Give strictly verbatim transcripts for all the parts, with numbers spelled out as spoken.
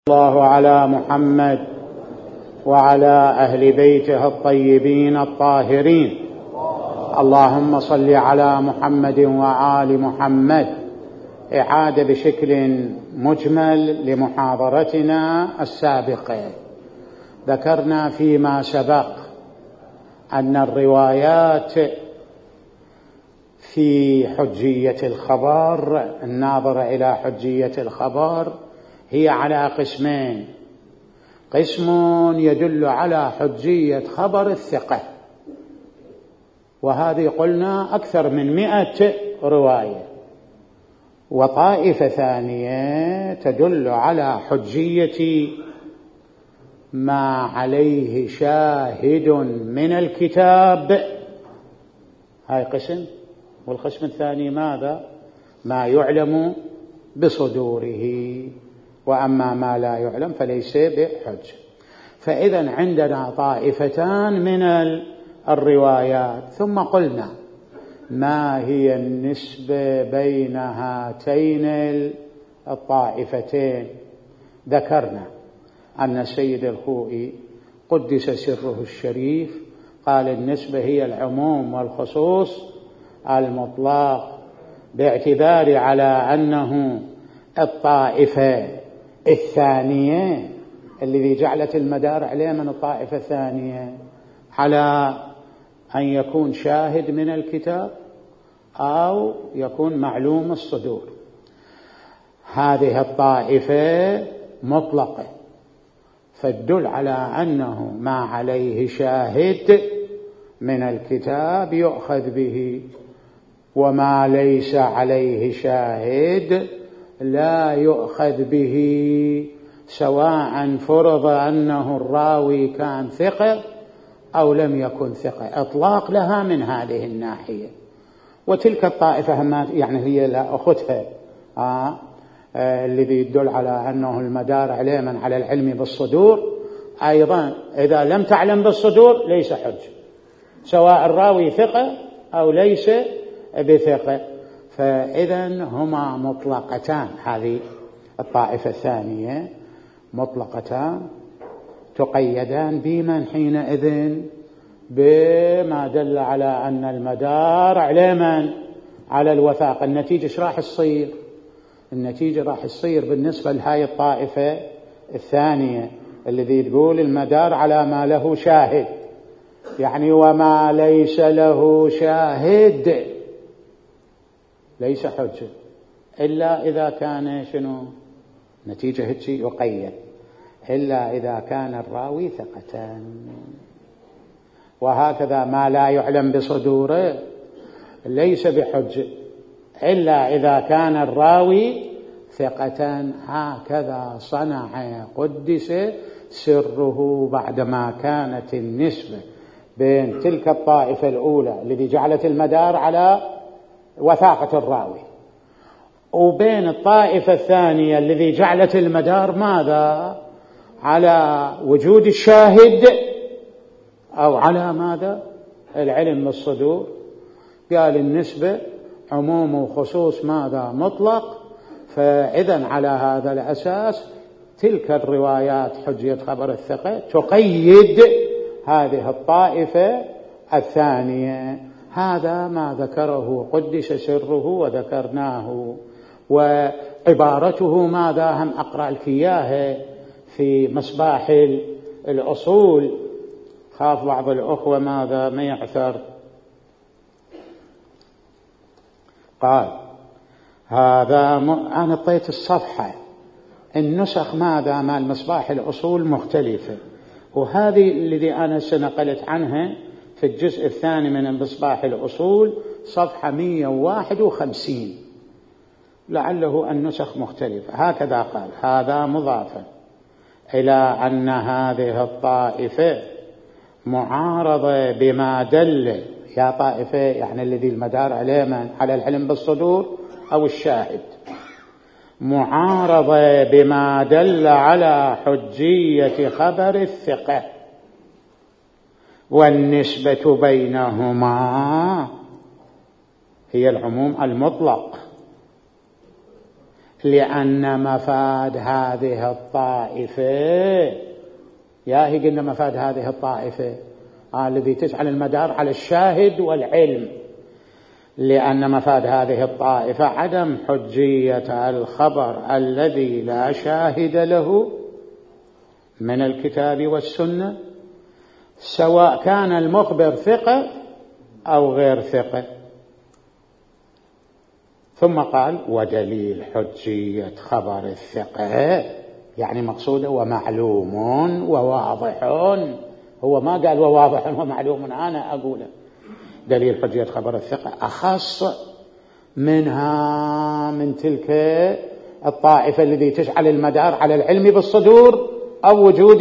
الله على محمد وعلى أهل بيته الطيبين الطاهرين. اللهم صل على محمد وآل محمد. إعادة بشكل مجمل لمحاضرتنا السابقة. ذكرنا فيما سبق أن الروايات في حجية الخبر الناظرة إلى حجية الخبر هي على قسمين: قسم يدل على حجية خبر الثقة، وهذه قلنا أكثر من مئة رواية، وطائفة ثانية تدل على حجية ما عليه شاهد من الكتاب. هاي قسم. والقسم الثاني ماذا؟ ما يعلم بصدوره، وأما ما لا يعلم فليس بحج. فإذا عندنا طائفتان من الروايات. ثم قلنا ما هي النسبة بين هاتين الطائفتين؟ ذكرنا أن السيد الخوئي قدس سره الشريف قال النسبة هي العموم والخصوص المطلق، باعتبار على أنه الطائفة الثانية الذي جعلت المدار عليه من الطائفة الثانية على أن يكون شاهد من الكتاب أو يكون معلوم الصدور. هذه الطائفة مطلقة، فالدل على أنه ما عليه شاهد من الكتاب يؤخذ به، وما ليس عليه شاهد لا يؤخذ به، سواء فرض أنه الراوي كان ثقة أو لم يكن ثقة. إطلاق لها من هذه الناحية. وتلك الطائفة يعني هي لا أخذها آه آه الذي يدل على أنه المدار عليه من على العلم بالصدور، أيضا إذا لم تعلم بالصدور ليس حج، سواء الراوي ثقة أو ليس بثقة. فإذا هما مطلقتان. هذه الطائفة الثانية مطلقتان تقيدان بمن حينئذ بما دل على أن المدار على من؟ على الوثاق. النتيجة ايش راح تصير؟ النتيجة راح تصير بالنسبة لهاي الطائفة الثانية الذي تقول المدار على ما له شاهد، يعني وما ليس له شاهد ليس حجة إلا إذا كان شنو؟ نتيجة هيك يقيد إلا إذا كان الراوي ثقة. وهكذا ما لا يعلم بصدوره ليس بحجة إلا إذا كان الراوي ثقة. هكذا صنع قدس سره بعدما كانت النسبة بين تلك الطائفة الأولى التي جعلت المدار على وثاقة الراوي وبين الطائفة الثانية التي جعلت المدار ماذا؟ على وجود الشاهد أو على ماذا؟ العلم بالصدور. قال النسبة عموم وخصوص ماذا؟ مطلق. فإذا على هذا الأساس تلك الروايات حجية خبر الثقة تقيد هذه الطائفة الثانية. هذا ما ذكره قدس سره وذكرناه. وعبارته ماذا؟ هم أقرأ لك إياها في مصباح الأصول، خاف بعض الأخوة ماذا ما يعثر. قال هذا م... أنا طيت الصفحة النسخ ماذا مال مصباح الأصول مختلفة، وهذه الذي أنا سنقلت عنها في الجزء الثاني من مصباح الأصول صفحة مئة وواحد وخمسين، لعله النسخ مختلفة. هكذا قال: هذا مضافا إلى أن هذه الطائفة معارضة بما دل. يا طائفة يعني الذي المدار عليه من على العلم بالصدور أو الشاهد، معارضة بما دل على حجية خبر الثقة، والنسبة بينهما هي العموم المطلق. لأن مفاد هذه الطائفة، يا هي قلنا مفاد هذه الطائفة آه الذي تجعل المدار على الشاهد والعلم، لأن مفاد هذه الطائفة عدم حجية الخبر الذي لا شاهد له من الكتاب والسنة، سواء كان المخبر ثقة أو غير ثقة. ثم قال ودليل حجية خبر الثقة، يعني مقصوده ومعلوم وواضح. هو ما قال وواضح ومعلوم، أنا أقوله دليل حجية خبر الثقة أخص منها من تلك الطائفة التي تجعل المدار على العلم بالصدور أو وجود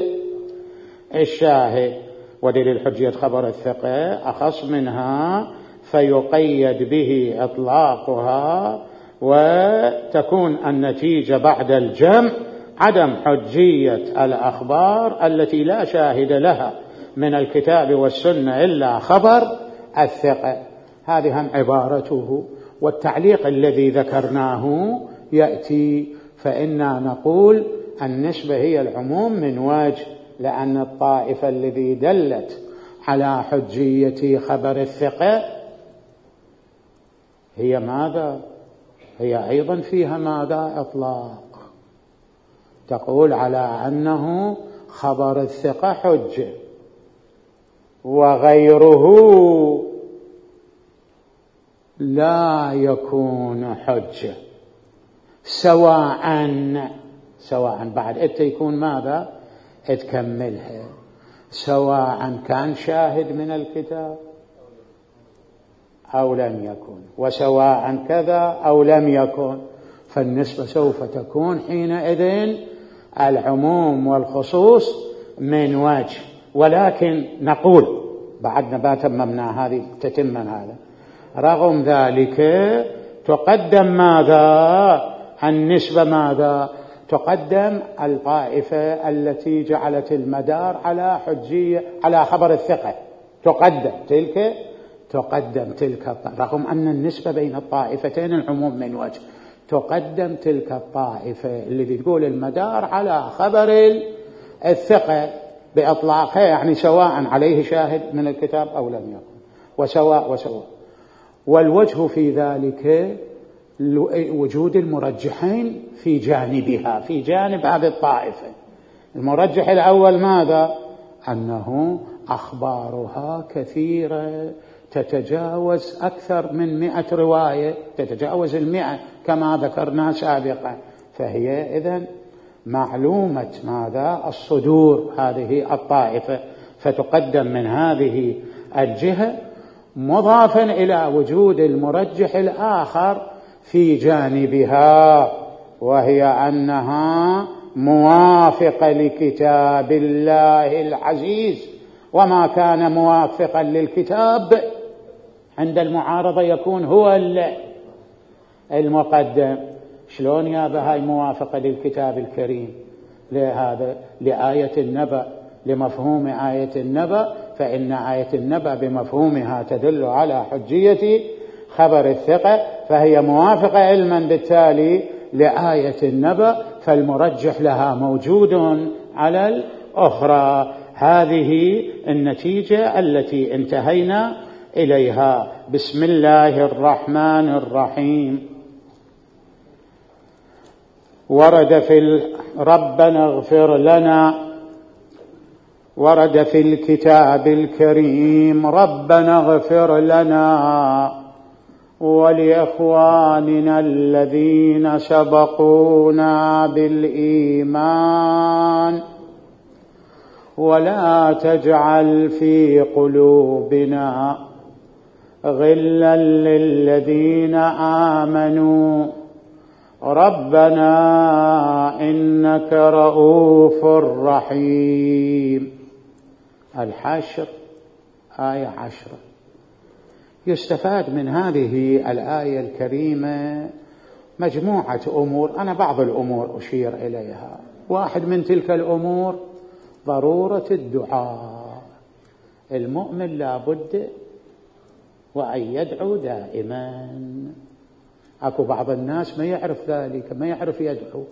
الشاهد. ودليل حجية خبر الثقة أخص منها فيقيد به إطلاقها، وتكون النتيجة بعد الجمع عدم حجية الأخبار التي لا شاهد لها من الكتاب والسنة إلا خبر الثقة. هذه هم عبارته. والتعليق الذي ذكرناه يأتي، فإنا نقول النسبة هي العموم من وجه، لأن الطائفة الذي دلت على حجية خبر الثقة هي ماذا؟ هي أيضا فيها ماذا؟ إطلاق، تقول على أنه خبر الثقة حجة وغيره لا يكون حجة، سواء سواء بعد أنت يكون ماذا؟ تكملها، سواء كان شاهد من الكتاب أو لم يكن، وسواء كذا أو لم يكن، فالنسبة سوف تكون حينئذ العموم والخصوص من وجه. ولكن نقول بعد ما تممنا هذه تتما هذا، رغم ذلك تقدم ماذا؟ النسبة ماذا؟ تقدم الطائفة التي جعلت المدار على حجية على خبر الثقة، تقدم تلك تقدم تلك رغم أن النسبة بين الطائفتين العموم من وجه، تقدم تلك الطائفة التي تقول المدار على خبر الثقة بإطلاقها، يعني سواء عليه شاهد من الكتاب أو لم يكن، وسواء وسواء. والوجه في ذلك وجود المرجحين في جانبها، في جانب هذه الطائفة. المرجح الأول ماذا؟ أنه أخبارها كثيرة، تتجاوز أكثر من مئة رواية، تتجاوز المئة كما ذكرنا سابقا، فهي إذن معلومة ماذا؟ الصدور هذه الطائفة، فتقدم من هذه الجهة، مضافا إلى وجود المرجح الآخر في جانبها، وهي أنها موافقة لكتاب الله العزيز، وما كان موافقا للكتاب عند المعارضة يكون هو المقدم. شلون يا بهاي موافقة للكتاب الكريم؟ لهذا لآية النبأ، لمفهوم آية النبأ، فإن آية النبأ بمفهومها تدل على حجية خبر الثقة، فهي موافقة علما بالتالي لآية النبأ، فالمرجح لها موجود على الأخرى. هذه النتيجة التي انتهينا إليها. بسم الله الرحمن الرحيم. ورد في ربنا اغفر لنا، ورد في الكتاب الكريم ربنا اغفر لنا ولإخواننا الذين سبقونا بالإيمان ولا تجعل في قلوبنا غلا للذين آمنوا ربنا إنك رؤوف رحيم. الحشر آية عشرة. يستفاد من هذه الآية الكريمة مجموعة أمور، أنا بعض الأمور أشير إليها. واحد من تلك الأمور ضرورة الدعاء. المؤمن لا بد وأن يدعو دائما. أكو بعض الناس ما يعرف ذلك، ما يعرف يدعو.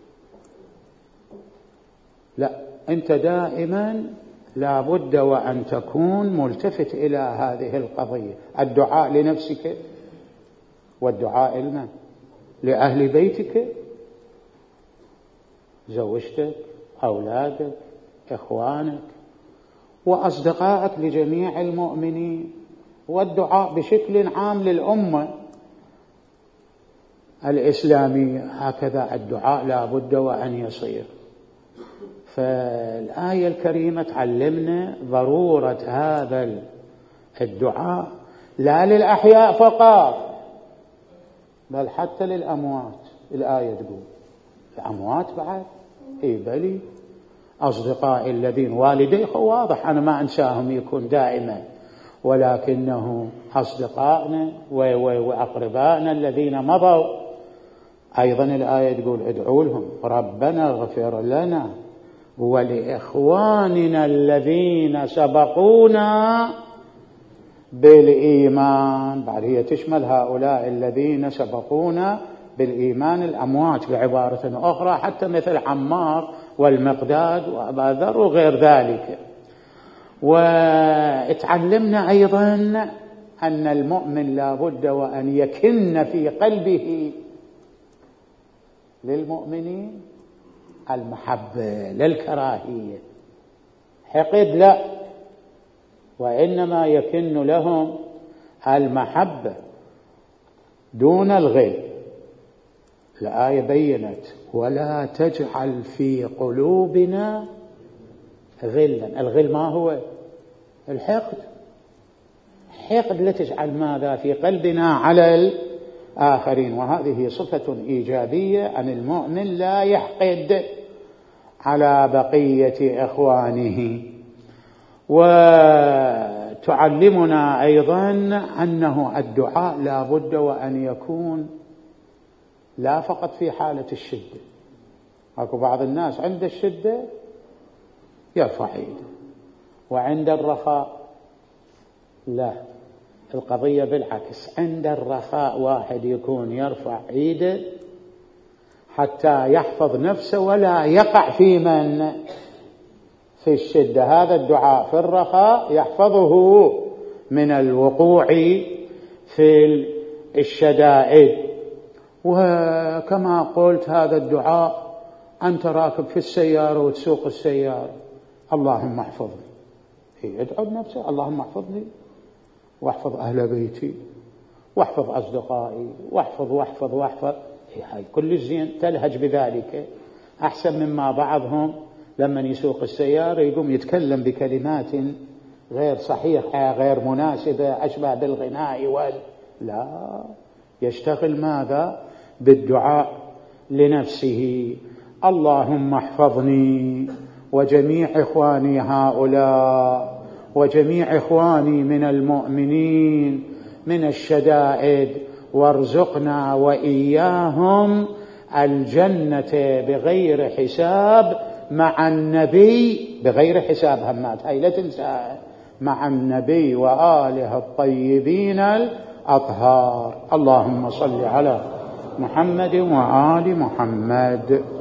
لا، أنت دائما لا بد وأن تكون ملتفت إلى هذه القضية، الدعاء لنفسك والدعاء لمن؟ لأهل بيتك، زوجتك، أولادك، إخوانك وأصدقائك، لجميع المؤمنين، والدعاء بشكل عام للأمة الإسلامية. هكذا الدعاء لا بد وأن يصير. فالآية الكريمة تعلمنا ضرورة هذا الدعاء لا للأحياء فقط بل حتى للأموات. الآية تقول الأموات بعد، إيه بلي، أصدقائي الذين والدي واضح أنا ما أنساهم يكون دائما، ولكنه أصدقائنا وأقربائنا الذين مضوا أيضا الآية تقول ادعوا لهم ربنا اغفر لنا ولإخواننا الذين سبقونا بالإيمان. بعد هي تشمل هؤلاء الذين سبقونا بالإيمان الأموات بعبارة أخرى، حتى مثل عمار والمقداد وأبا ذر وغير ذلك. واتعلمنا أيضا أن المؤمن لا بد وأن يكن في قلبه للمؤمنين المحبة للكراهية، حقد لا، وإنما يكن لهم المحبة دون الغل. الآية بينت ولا تجعل في قلوبنا غلا. الغل ما هو؟ الحقد. حقد لا تجعل ماذا في قلبنا على الآخرين، وهذه صفة إيجابية أن المؤمن لا يحقد على بقية إخوانه. وتعلمنا أيضا أنه الدعاء لا بد وأن يكون لا فقط في حالة الشدة. أكو بعض الناس عند الشدة يرفع يده، وعند الرخاء لا، القضية بالعكس، عند الرخاء واحد يكون يرفع يده حتى يحفظ نفسه ولا يقع في من في الشدة. هذا الدعاء في الرخاء يحفظه من الوقوع في الشدائد. وكما قلت هذا الدعاء أنت راكب في السيارة وتسوق السيارة، اللهم احفظني، ادعو بنفسه اللهم احفظني واحفظ أهل بيتي واحفظ أصدقائي واحفظ واحفظ واحفظ، هاي كل زين، تلهج بذلك أحسن مما بعضهم لما يسوق السيارة يقوم يتكلم بكلمات غير صحيحة غير مناسبة أشبه بالغناء وال لا، يشتغل ماذا؟ بالدعاء لنفسه. اللهم احفظني وجميع إخواني هؤلاء وجميع إخواني من المؤمنين من الشدائد، وارزقنا وإياهم الجنة بغير حساب مع النبي، بغير حساب همات، هاي لا تنسى، مع النبي وآله الطيبين الأطهار. اللهم صل على محمد وآل محمد.